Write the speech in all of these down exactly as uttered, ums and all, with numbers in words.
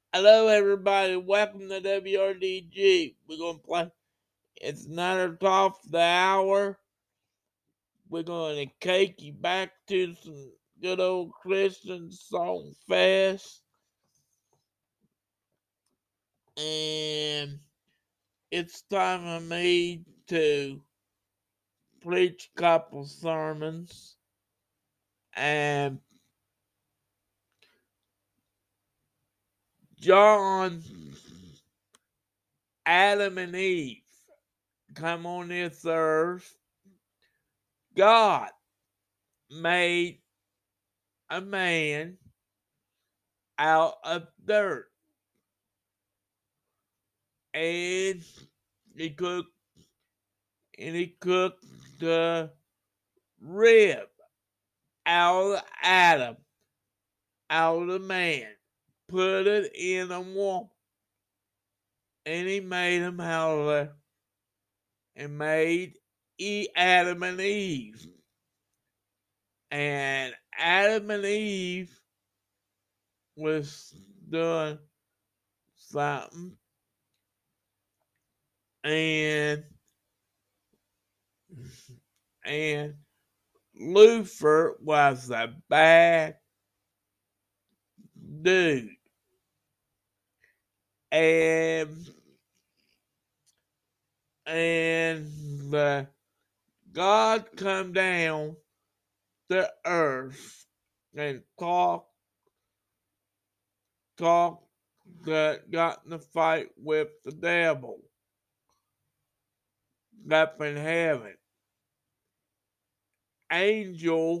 Hello, everybody. Welcome to W R D G. We're gonna play. It's nine o'clock the hour. We're gonna take you back to some good old Christian song fest, and it's time for me to preach a couple sermons. And John, Adam, and Eve come on this earth. God made a man out of dirt, and he cooked and he cooked the rib out of Adam, out of the man, put it in a woman, and he made them out of there, and made e Adam and Eve, and Adam and Eve was doing something, and and Lucifer was a bad dude, and and the God come down to earth and talk talk that got in a fight with the devil up in heaven. Angel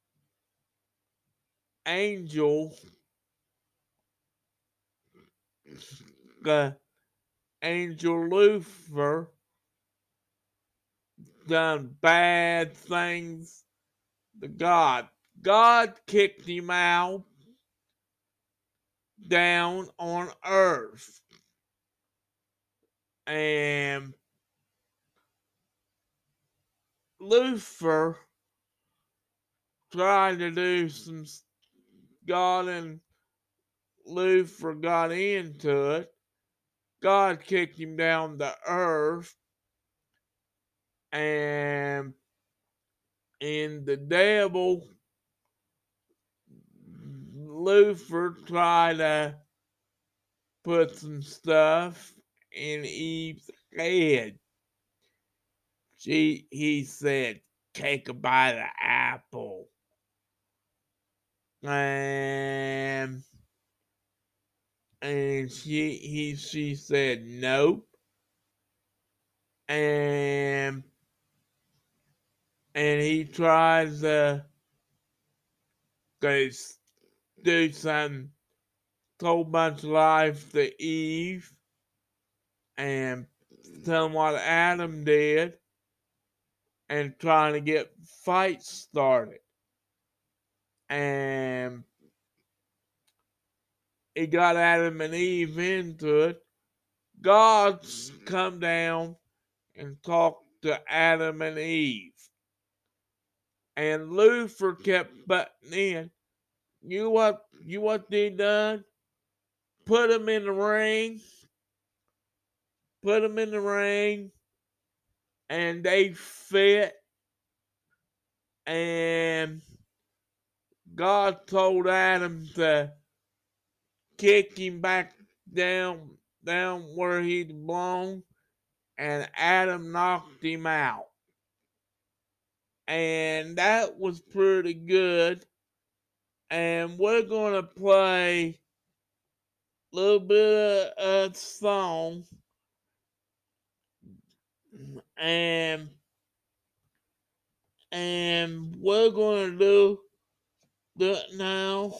Angel the Angel Lucifer done bad things to God. God kicked him out down on earth, and Lucifer tried to do some. God and Lucifer got into it. God kicked him down to earth, and and the devil, Lucifer, tried to put some stuff in Eve's head. She, he said, "Take a bite of apple," and and she he she said nope, and and he tries to go do something, told bunch of lies to Eve, and tell him what Adam did, and trying to get fights started. And he got Adam and Eve into it. God's come down and talked to Adam and Eve. And Lucifer kept butting in. You what you what they done? Put them in the ring. Put them in the ring. And they fit. And God told Adam to kick him back down down where he belonged, and Adam knocked him out. And that was pretty good. And we're gonna play a little bit of a song, and and we're gonna do that now.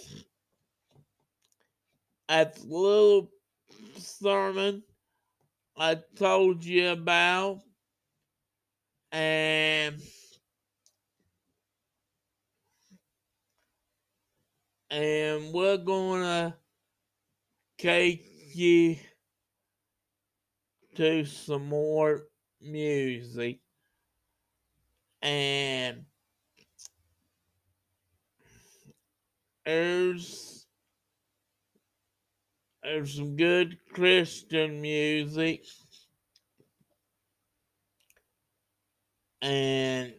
That's a little sermon I told you about, and and we're gonna take you to some more music, and there's There's some good Christian music. And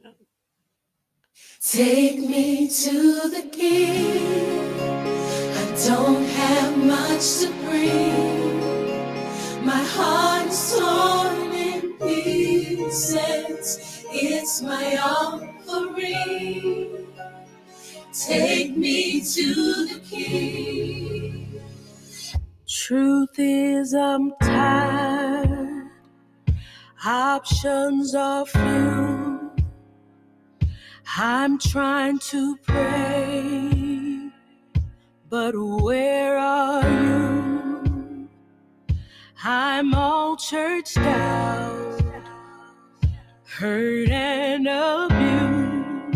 take me to the King. I don't have much to bring. My heart's torn in pieces. It's my offering. Take me to the King. Truth is, I'm tired. Options are few. I'm trying to pray, but where are you? I'm all churched out, hurt and abused.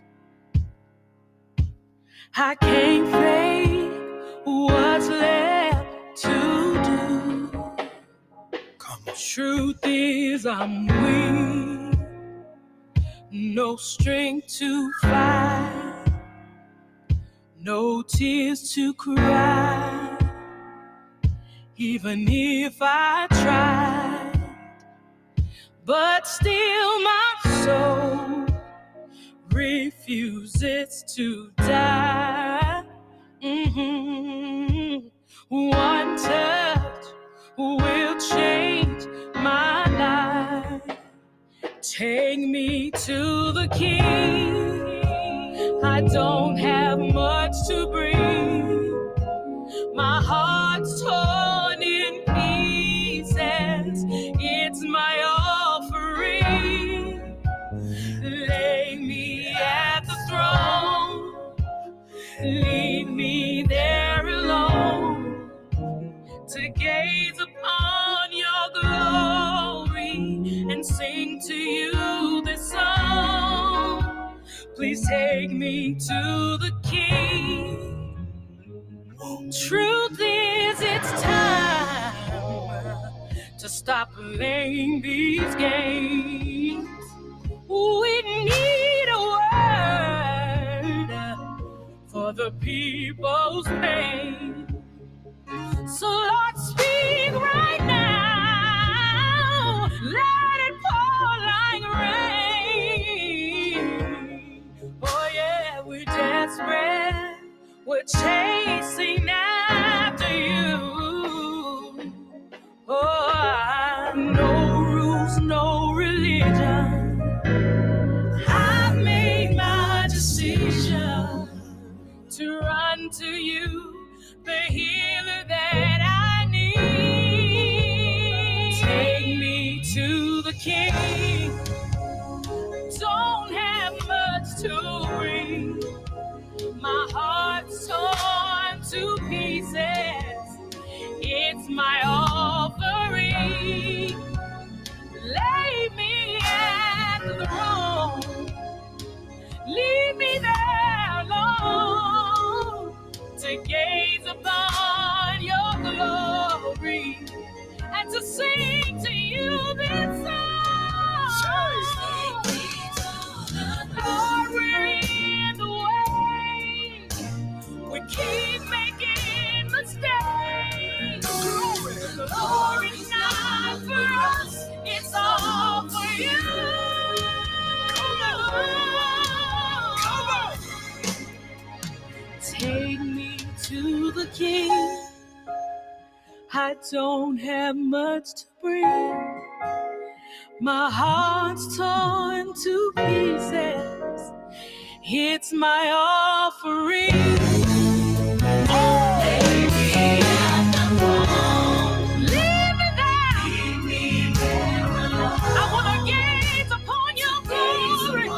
I can't fake what's left to do. Come on. Truth is, I'm weak, no strength to fight, no tears to cry. Even if I tried, but still my soul refuses to die. Mm-hmm. One touch will change my life. Take me to the King. I don't have much to bring. My heart's torn in pieces. It's my offering. Lay me at the throne. Leave me there alone to gaze upon your glory and sing to you this song. Please take me to the King. Truth is, it's time to stop playing these games. We need a word for the people's pain. So Lord, speak right now. Let it pour like rain. Oh yeah, we're desperate. We're chasing after you. Oh, no rules, no religion. I've made my decision to run to you, the healer that I need. Take me to the King. Don't have much to bring. My heart's torn to pieces. It's my offering. Lay me at the throne. Leave me there alone to gaze upon your glory and to sing to you this song. Lord, we're in the way. We keep making mistakes. The glory's not for us, it's all for you. Come on. Take me to the King. I don't have much to bring. My heart's torn to pieces. It's my offering. Oh, baby, at the throne. Leave me there. Leave me there alone. I want to gaze upon your glory.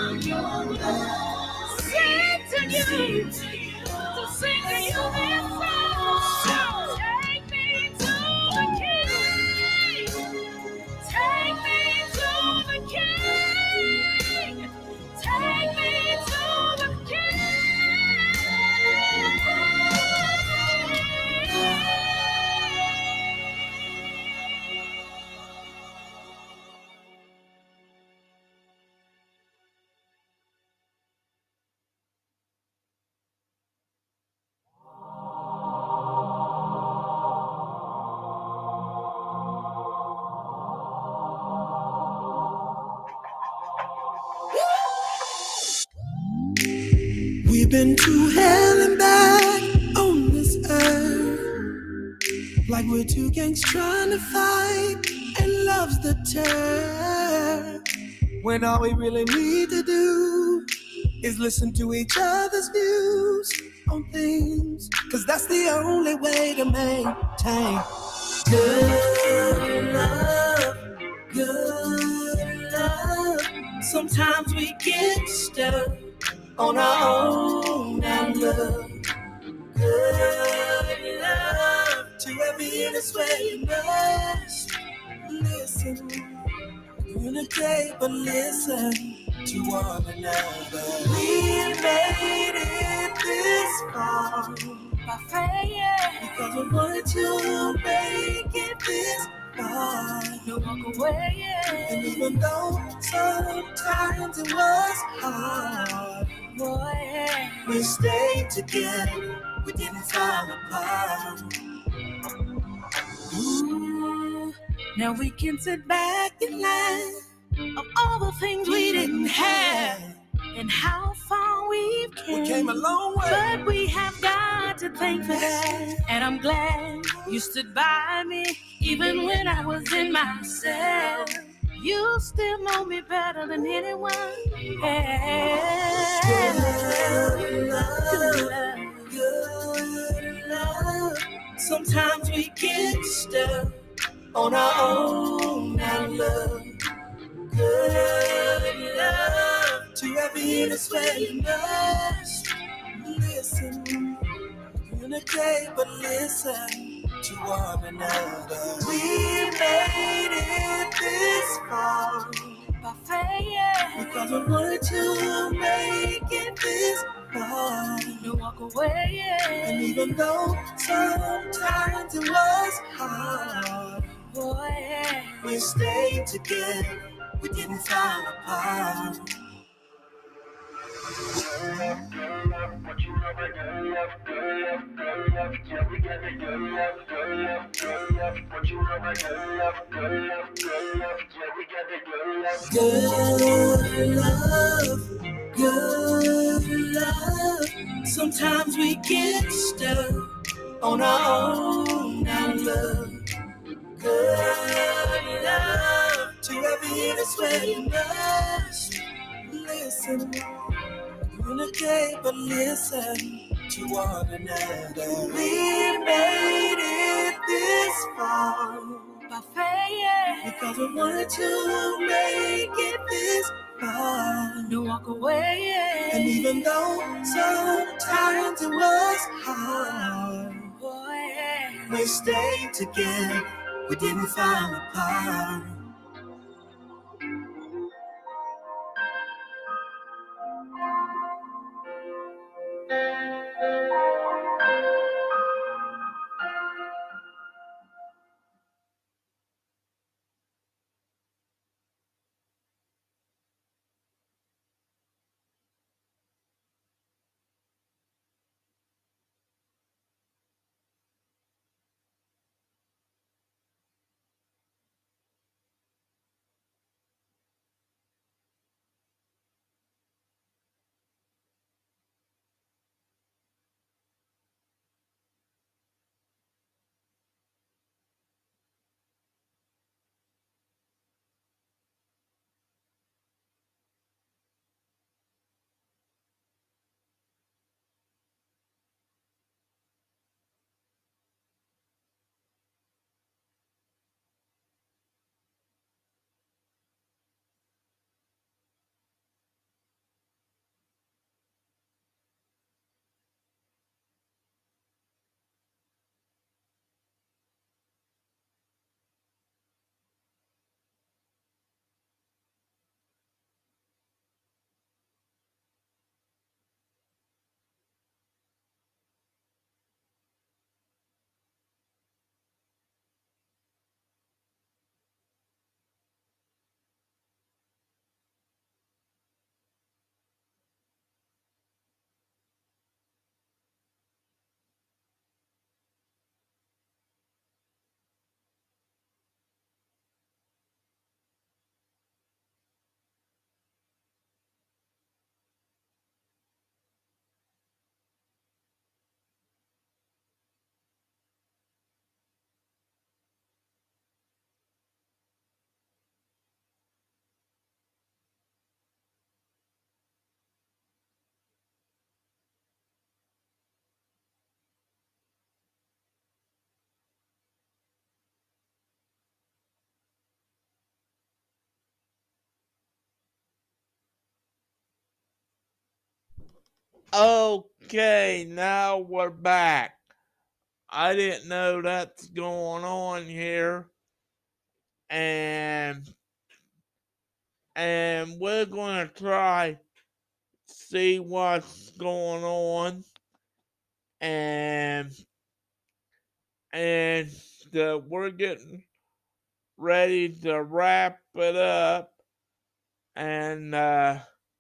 Sing to you. To sing to you this song. Take me to the King. Take me to the King. Take me to the King. been to hell and back on this earth, like we're two gangs trying to fight, and love's the term. When all we really need to do is listen to each other's views on things, cause that's the only way to maintain good love, good love. Sometimes we get stuck on our own and love. Good love, to every innocent way you must listen. Communicate, but listen to one another. We made it this far by faith, because we wanted to make it this far. No walk away, yeah. And even though sometimes it was hard, boy, yeah, we stayed together. We didn't fall apart. Ooh, now we can sit back and laugh of all the things we didn't have and how far we've came. We came a long way, but we have God to thank for that. And I'm glad you stood by me even when I was in myself. You still know me better than anyone else. Good love, good love. Sometimes we get stuck on our own and love. Good love, to every innocent way you must listen. Communicate, but listen to one another. We made it this far by faith, because we wanted to make it this far. No walk away, yeah. And even though sometimes it was hard, boy, yeah, we stayed together. We didn't fall apart. Good love, good love, what you love, good love, good love, good love, yeah, we got it, good love, good love, good love, what you love, good love, good love, good love, yeah, we got it, good love, good love, good love. Sometimes we get stuck on our own and love. Good love, to every innocent way you must listen. Communicate, but listen to one another. We made it this far by faith, because we wanted to make it this far. No walk away, yeah. And even though sometimes it was hard, boy, yeah, we stayed together. We didn't fall apart. Okay, now we're back. I didn't know that's going on here. And and we're gonna try see what's going on. And and uh, we're getting ready to wrap it up. And uh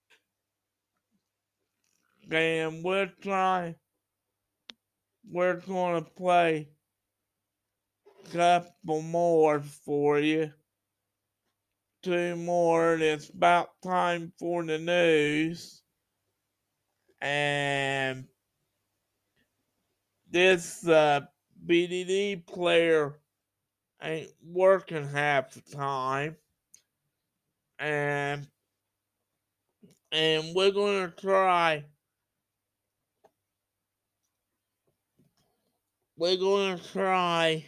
and we're trying we're gonna play a couple more for you. Two more, and it's about time for the news. And this uh, B D D player ain't working half the time. And and we're gonna try we're gonna try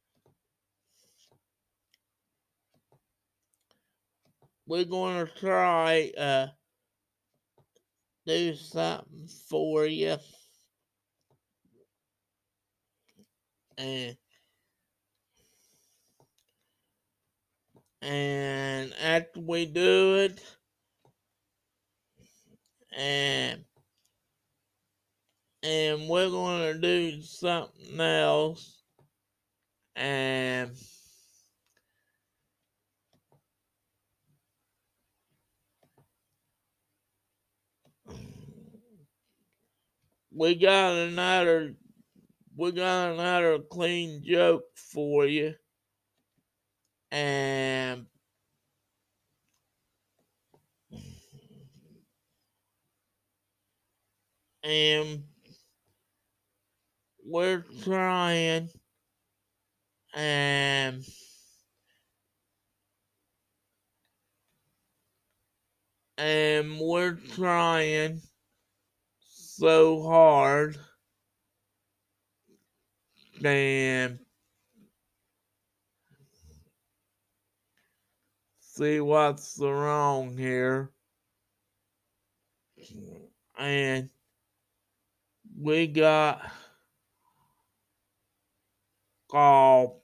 we're gonna try uh do something for you. And and after we do it, and and we're gonna do something else. And we got another we got another clean joke for you. And and we're trying and and we're trying so hard. And see what's wrong here. And we got called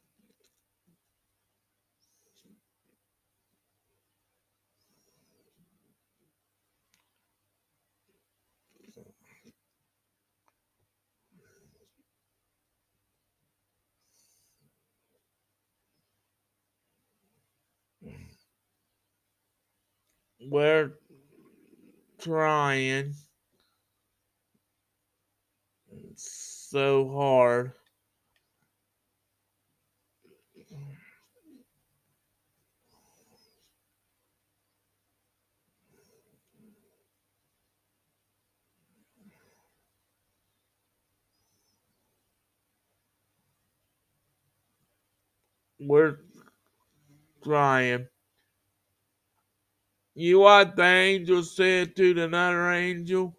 we're trying so hard. We're trying. You what the angel said to another angel?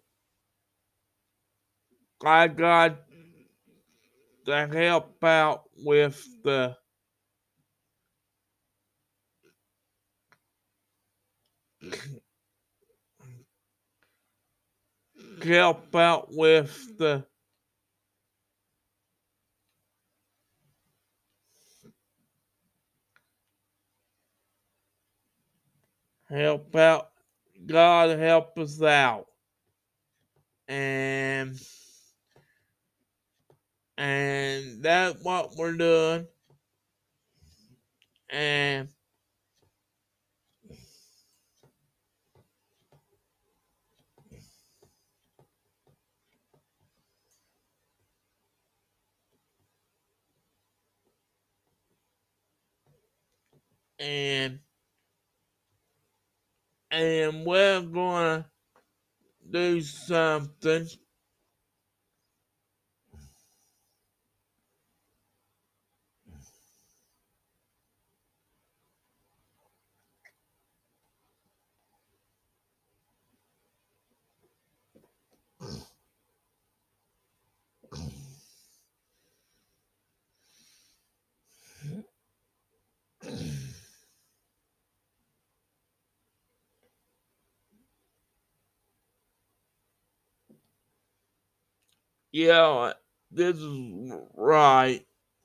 I got to help out with the help out with the help out. God help us out. And and that's what we're doing. And and and we're gonna do something. Yeah, this is right.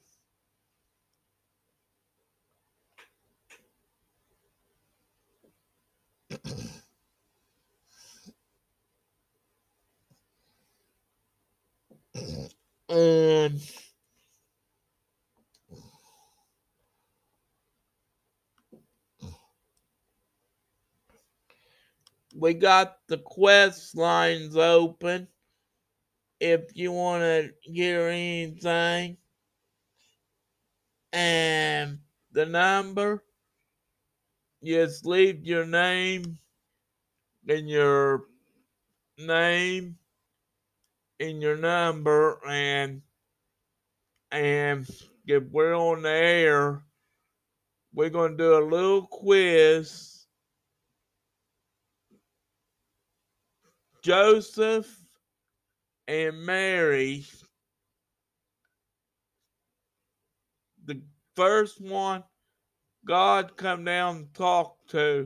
And we got the quest lines open if you want to hear anything. And the number, just leave your name and your name and your number, and and if we're on the air, we're going to do a little quiz. Joseph and Mary, the first one God come down and talk to.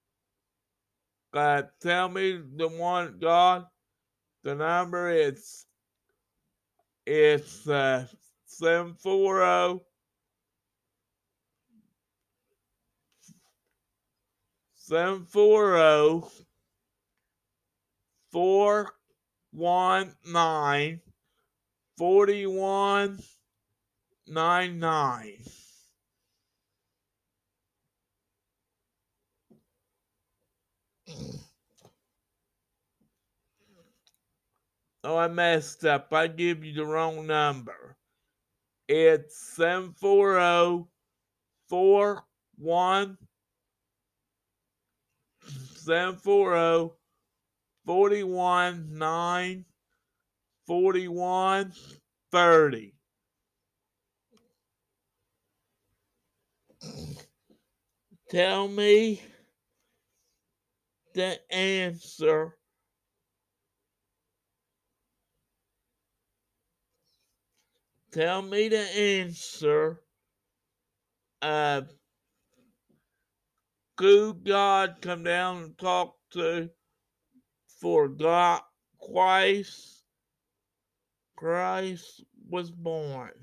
God, tell me the one, God, the number is it's uh, seven four zero seven four zero four one nine four one nine nine. Oh, I messed up. I give you the wrong number. It's seven four zero four one seven four zero four one nine four one thirty. Tell me the answer. Tell me the answer of who God come down and talk to for God Christ Christ was born.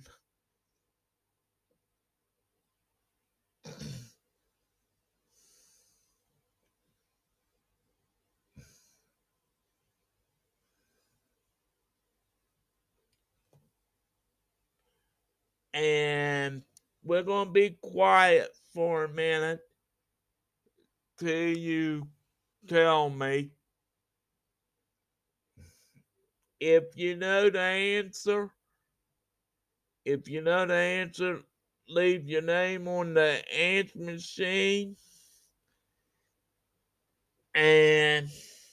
And we're gonna be quiet for a minute till you tell me. If you know the answer, if you know the answer, leave your name on the answer machine. And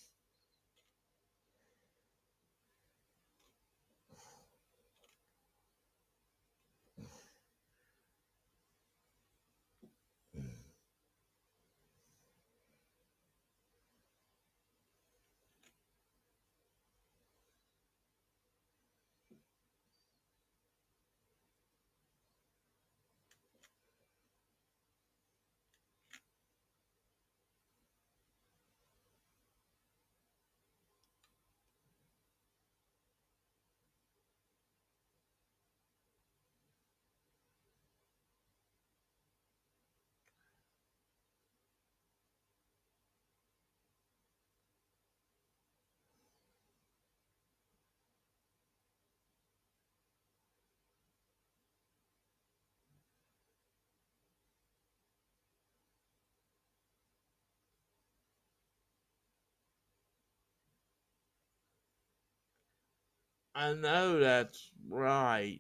I know that's right.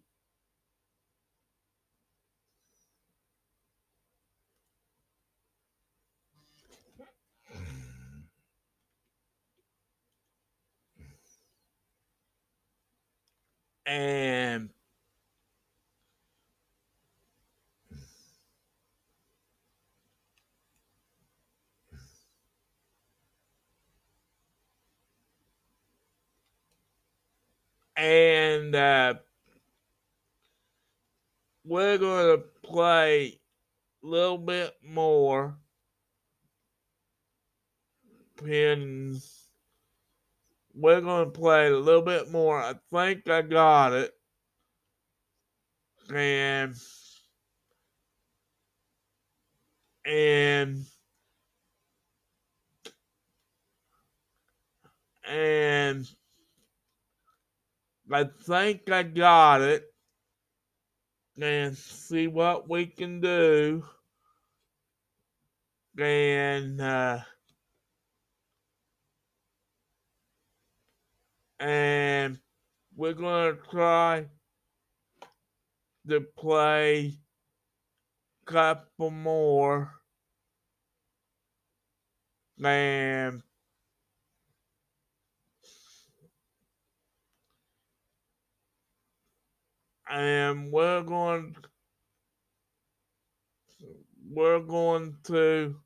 And and uh, we're gonna play a little bit more pins we're going to play a little bit more. I think I got it. And, and, and I think I got it. And see what we can do. And, uh, and we're going to try to play a couple more. And, and we're going we're going to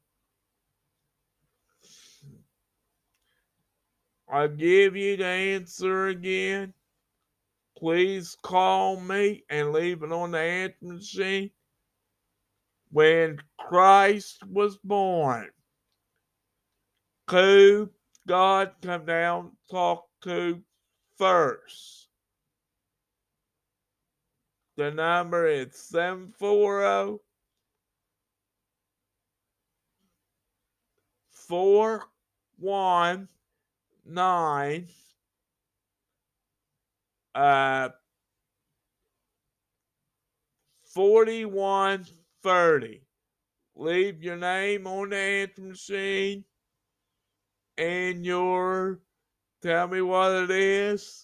I'll give you the answer again. Please call me and leave it on the answer machine. When Christ was born, who God come down talk to first? The number is seven four zero, four one nine uh forty-one thirty. Leave your name on the answer machine and your tell me what it is.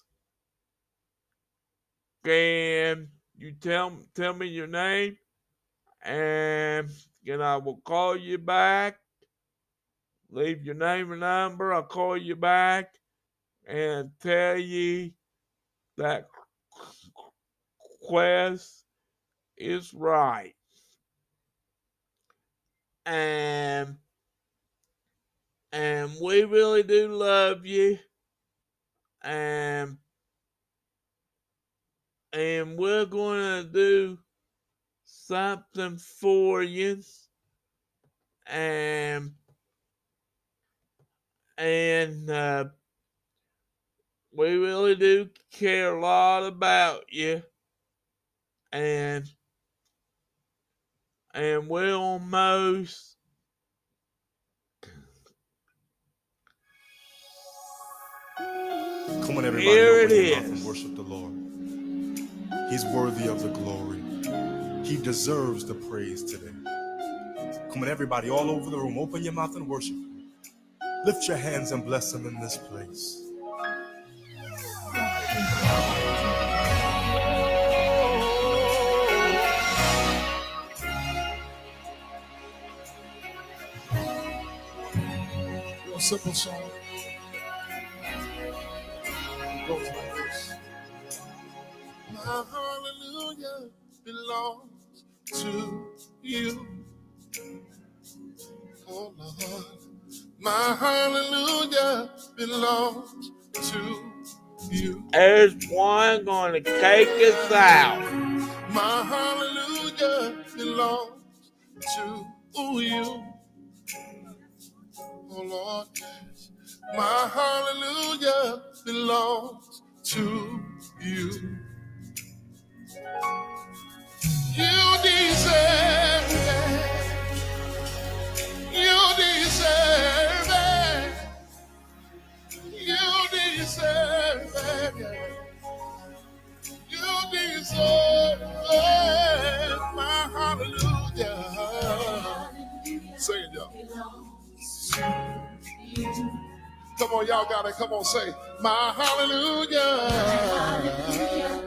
And you tell tell me your name, and then I will call you back. Leave your name and number. I'll call you back and tell you that quest is right. And and we really do love you. And and we're gonna do something for you. And and uh, we really do care a lot about you. And and we're almost Come on, everybody, here open it your mouth is. and worship the Lord. He's worthy of the glory. He deserves the praise today. Come on, everybody, all over the room, open your mouth and worship Him. Lift your hands and bless Him in this place. Real simple song. It goes like this. My hallelujah belongs to you. Oh Lord, my hallelujah belongs to you. There's one gonna take us out. My hallelujah belongs to you. Oh Lord, yes. My hallelujah belongs to you. You deserve it. You deserve it. You deserve it. You deserve it. My hallelujah. Sing it, y'all. Come on, y'all got it. Come on, say, my hallelujah.